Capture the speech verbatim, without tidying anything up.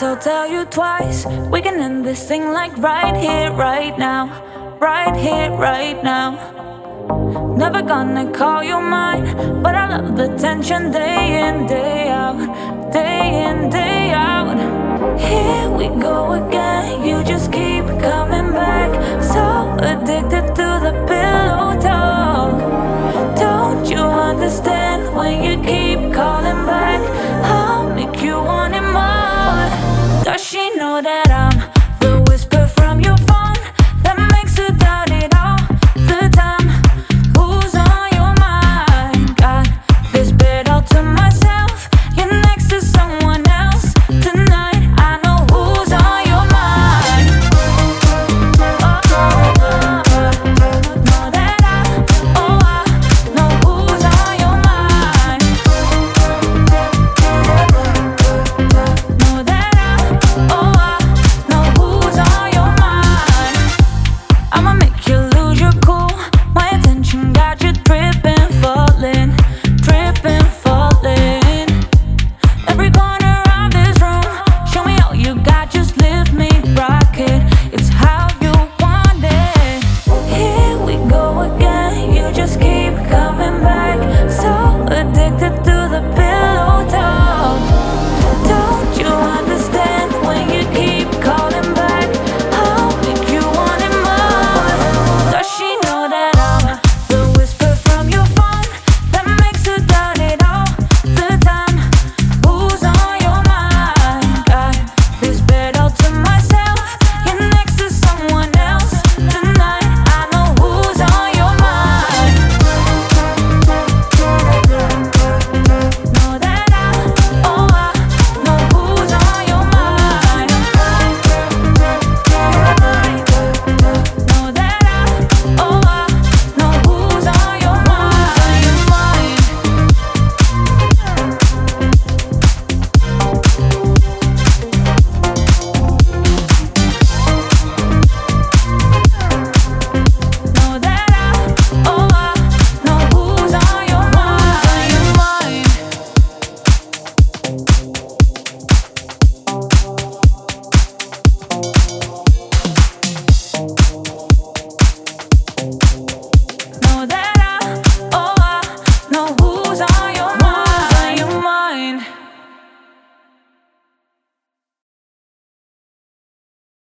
I'll tell you twice. We can end this thing like right here, right now. Right here, right now. Never gonna call you mine, but I love the tension day in, day out. Day in, day out. Here we go again. You just keep coming back. So addicted to the pillow talk. Don't you understand when you keep calling back? I'll make you want it more. Does she know that I'm